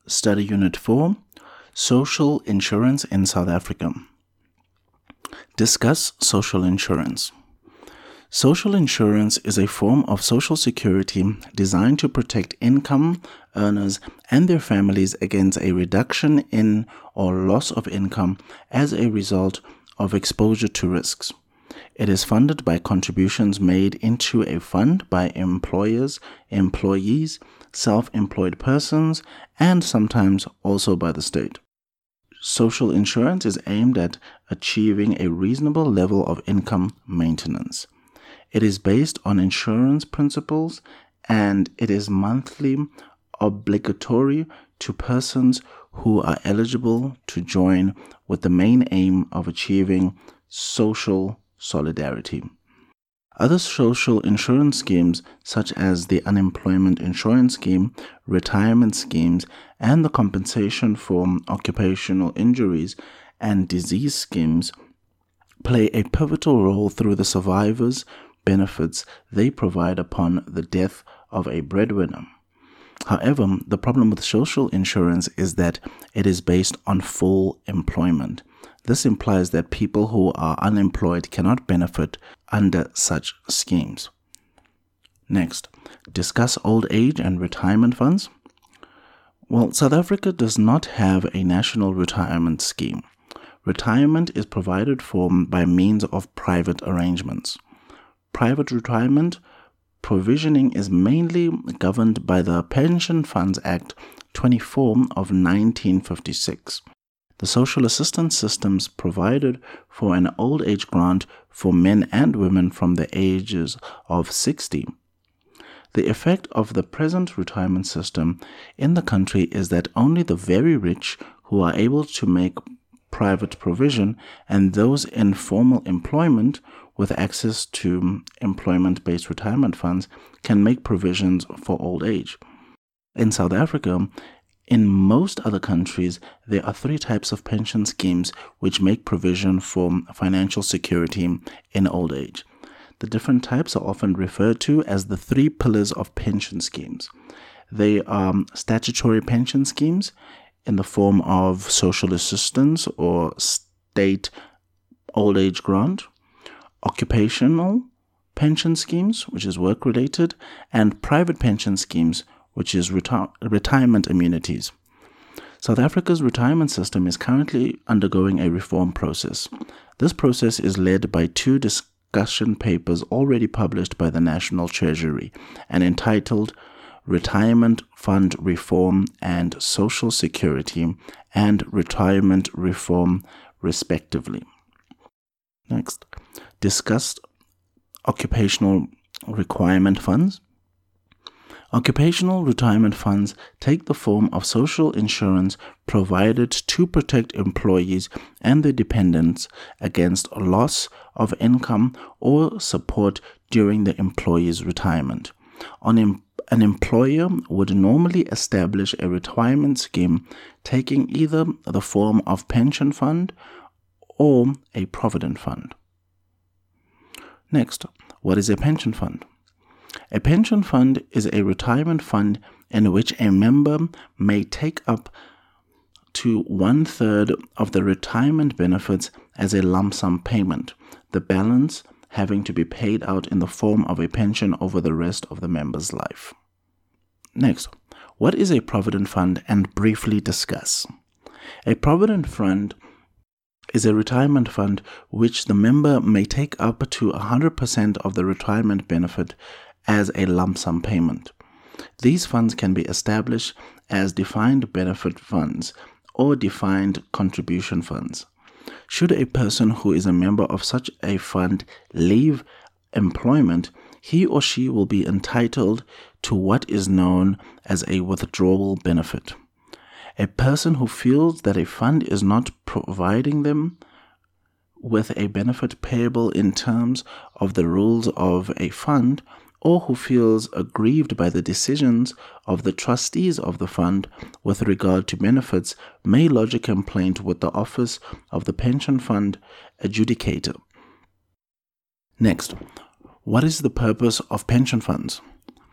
Study Unit 4, Social Insurance in South Africa. Discuss social insurance. Social insurance is a form of social security designed to protect income earners and their families against a reduction in or loss of income as a result of exposure to risks. It is funded by contributions made into a fund by employers, employees, self-employed persons, and sometimes also by the state. Social insurance is aimed at achieving a reasonable level of income maintenance. It is based on insurance principles and it is monthly obligatory to persons who are eligible to join with the main aim of achieving social solidarity. Other social insurance schemes such as the Unemployment Insurance Scheme, retirement schemes, and the Compensation for Occupational Injuries and Disease schemes play a pivotal role through the survivors' benefits they provide upon the death of a breadwinner. However, the problem with social insurance is that it is based on full employment. This implies that people who are unemployed cannot benefit under such schemes. Next, discuss old age and retirement funds. Well, South Africa does not have a national retirement scheme. Retirement is provided for by means of private arrangements. Private retirement provisioning is mainly governed by the Pension Funds Act 24 of 1956. The social assistance systems provided for an old age grant for men and women from the ages of 60. The effect of the present retirement system in the country is that only the very rich who are able to make private provision and those in formal employment with access to employment-based retirement funds can make provisions for old age. In South Africa, in most other countries, there are three types of pension schemes which make provision for financial security in old age. The different types are often referred to as the three pillars of pension schemes. They are statutory pension schemes in the form of social assistance or state old age grant, occupational pension schemes, which is work-related, and private pension schemes, which is retirement immunities. South Africa's retirement system is currently undergoing a reform process. This process is led by two discussion papers already published by the National Treasury and entitled Retirement Fund Reform and Social Security and Retirement Reform, respectively. Next, discuss occupational requirement funds. Occupational retirement funds take the form of social insurance provided to protect employees and their dependents against loss of income or support during the employee's retirement. An employer would normally establish a retirement scheme taking either the form of pension fund or a provident fund. Next, what is a pension fund? A pension fund is a retirement fund in which a member may take up to 1/3 of the retirement benefits as a lump sum payment, the balance having to be paid out in the form of a pension over the rest of the member's life. Next, what is a provident fund, and briefly discuss. A provident fund is a retirement fund which the member may take up to 100% of the retirement benefit as a lump sum payment. These funds can be established as defined benefit funds or defined contribution funds. Should a person who is a member of such a fund leave employment, he or she will be entitled to what is known as a withdrawal benefit. A person who feels that a fund is not providing them with a benefit payable in terms of the rules of a fund, or who feels aggrieved by the decisions of the trustees of the fund with regard to benefits, may lodge a complaint with the Office of the Pension Fund Adjudicator. Next, what is the purpose of pension funds?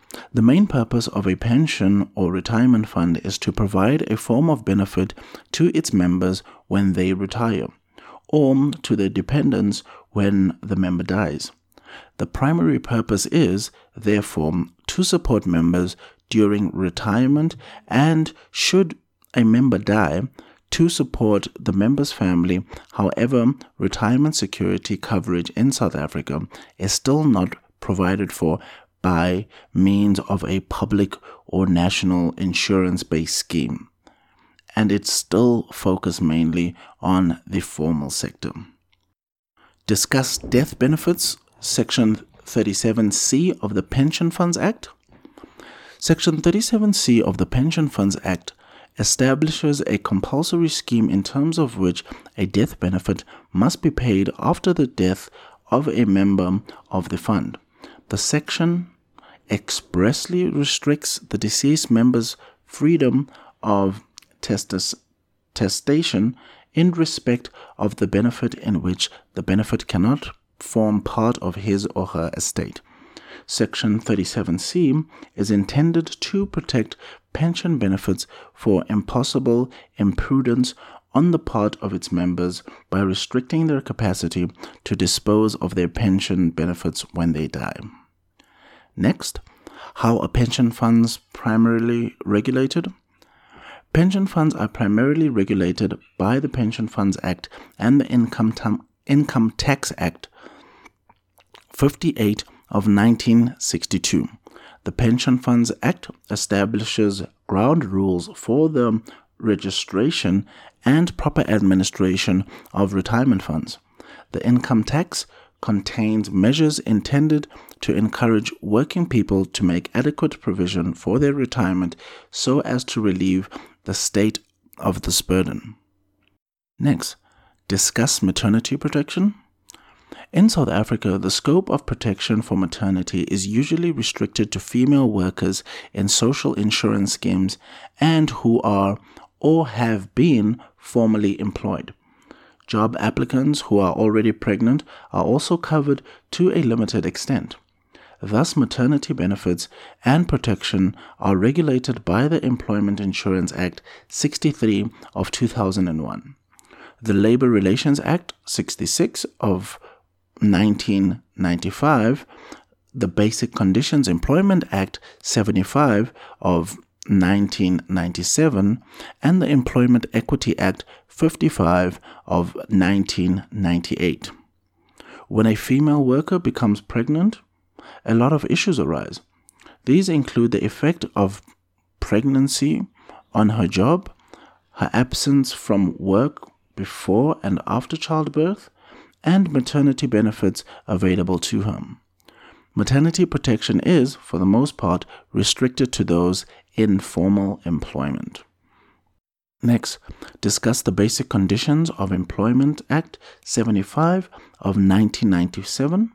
The main purpose of a pension or retirement fund is to provide a form of benefit to its members when they retire, or to their dependents when the member dies. The primary purpose is, therefore, to support members during retirement, and should a member die, to support the member's family. However, retirement security coverage in South Africa is still not provided for by means of a public or national insurance-based scheme, and it's still focused mainly on the formal sector. Discuss death benefits, Section 37C of the Pension Funds Act. Section 37C of the Pension Funds Act establishes a compulsory scheme in terms of which a death benefit must be paid after the death of a member of the fund. The section expressly restricts the deceased member's freedom of testation in respect of the benefit in which the benefit cannot form part of his or her estate. Section 37C is intended to protect pension benefits for impossible imprudence on the part of its members by restricting their capacity to dispose of their pension benefits when they die. Next, how are pension funds primarily regulated? Pension funds are primarily regulated by the Pension Funds Act and the Income Tax Act 58 of 1962. The Pension Funds Act establishes ground rules for the registration and proper administration of retirement funds. The income tax contains measures intended to encourage working people to make adequate provision for their retirement so as to relieve the state of this burden. Next, discuss maternity protection. In South Africa, the scope of protection for maternity is usually restricted to female workers in social insurance schemes and who are or have been formally employed. Job applicants who are already pregnant are also covered to a limited extent. Thus, maternity benefits and protection are regulated by the Employment Insurance Act 63 of 2001, the Labor Relations Act 66 of 1995, the Basic Conditions Employment Act 75 of 1997, and the Employment Equity Act 55 of 1998. When a female worker becomes pregnant, a lot of issues arise. These include the effect of pregnancy on her job, her absence from work before and after childbirth, and maternity benefits available to her. Maternity protection is, for the most part, restricted to those in formal employment. Next, discuss the Basic Conditions of Employment Act 75 of 1997.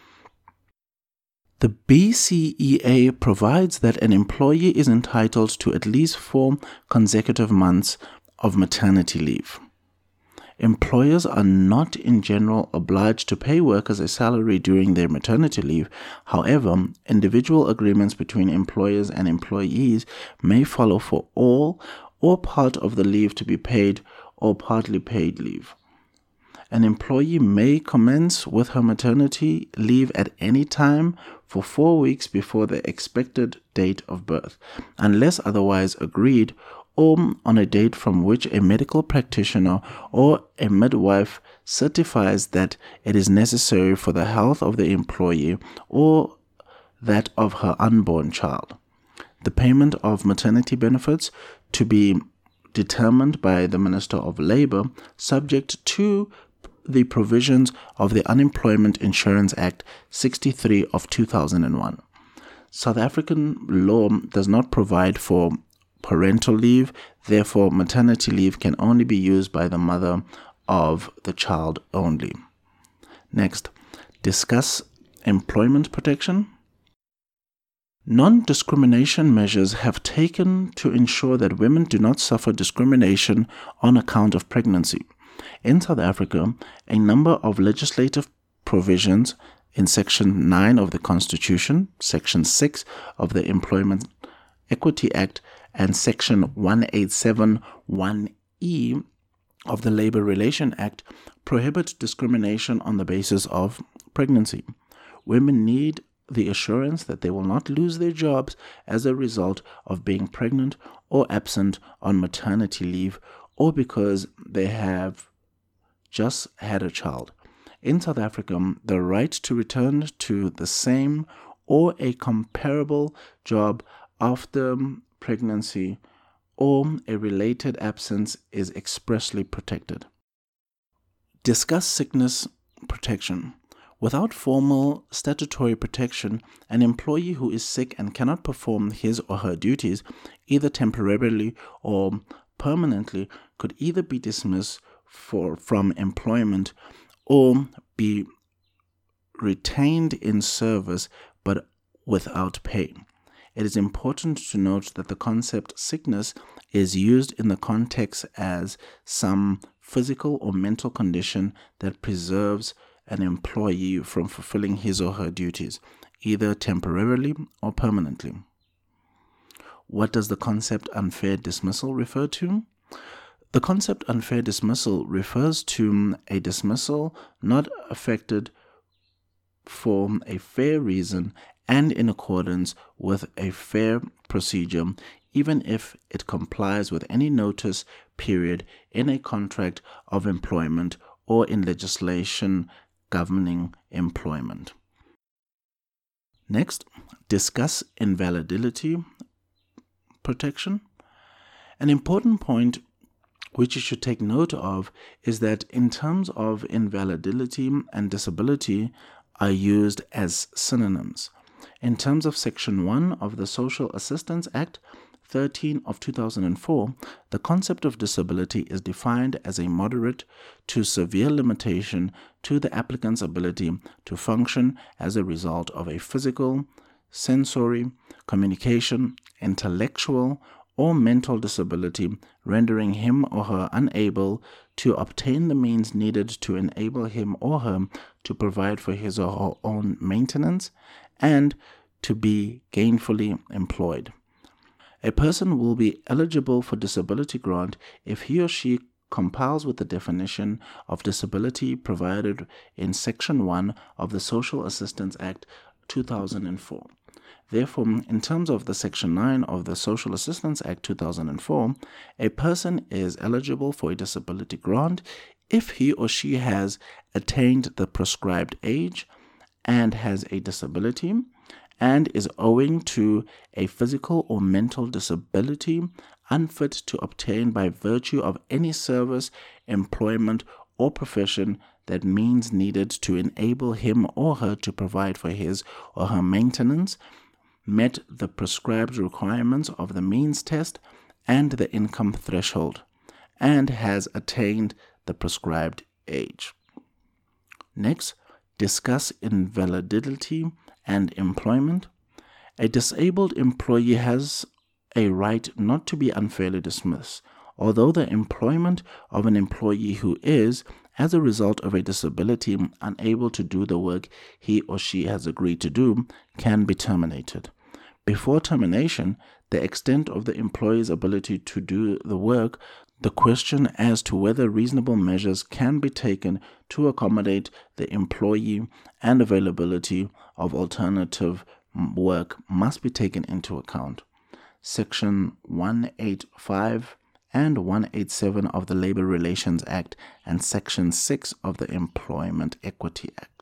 The BCEA provides that an employee is entitled to at least 4 consecutive months of maternity leave. Employers are not in general obliged to pay workers a salary during their maternity leave. However, individual agreements between employers and employees may follow for all or part of the leave to be paid or partly paid leave. An employee may commence with her maternity leave at any time for 4 weeks before the expected date of birth, unless otherwise agreed, or on a date from which a medical practitioner or a midwife certifies that it is necessary for the health of the employee or that of her unborn child. The payment of maternity benefits to be determined by the Minister of Labour, subject to the provisions of the Unemployment Insurance Act 63 of 2001. South African law does not provide for parental leave, therefore maternity leave can only be used by the mother of the child only. Next, discuss employment protection. Non-discrimination measures have taken to ensure that women do not suffer discrimination on account of pregnancy. In South Africa, a number of legislative provisions in Section 9 of the Constitution, Section 6 of the Employment Equity Act, and Section 187(1)(e) of the Labor Relations Act prohibit discrimination on the basis of pregnancy. Women need the assurance that they will not lose their jobs as a result of being pregnant or absent on maternity leave, or because they have just had a child. In South Africa, the right to return to the same or a comparable job after pregnancy or a related absence is expressly protected. Discuss sickness protection. Without formal statutory protection, an employee who is sick and cannot perform his or her duties, either temporarily or permanently, could either be dismissed from employment or be retained in service but without pay. It is important to note that the concept sickness is used in the context as some physical or mental condition that preserves an employee from fulfilling his or her duties, either temporarily or permanently. What does the concept unfair dismissal refer to? The concept unfair dismissal refers to a dismissal not effected for a fair reason and in accordance with a fair procedure, even if it complies with any notice period in a contract of employment or in legislation governing employment. Next, discuss invalidity protection. An important point which you should take note of is that in terms of invalidity and disability are used as synonyms. In terms of Section 1 of the Social Assistance Act 13 of 2004, the concept of disability is defined as a moderate to severe limitation to the applicant's ability to function as a result of a physical, sensory, communication, intellectual, or mental disability, rendering him or her unable to obtain the means needed to enable him or her to provide for his or her own maintenance and to be gainfully employed. A person will be eligible for disability grant if he or she complies with the definition of disability provided in Section 1 of the Social Assistance Act 2004. Therefore, in terms of the Section 9 of the Social Assistance Act 2004, a person is eligible for a disability grant if he or she has attained the prescribed age and has a disability and is owing to a physical or mental disability unfit to obtain by virtue of any service, employment, or profession that means needed to enable him or her to provide for his or her maintenance, met the prescribed requirements of the means test and the income threshold, and has attained the prescribed age. Next, discuss invalidity and employment. A disabled employee has a right not to be unfairly dismissed, although the employment of an employee who is, as a result of a disability, unable to do the work he or she has agreed to do, can be terminated. Before termination, the extent of the employee's ability to do the work, the question as to whether reasonable measures can be taken to accommodate the employee and availability of alternative work must be taken into account. Section 185 and 187 of the Labor Relations Act and Section 6 of the Employment Equity Act.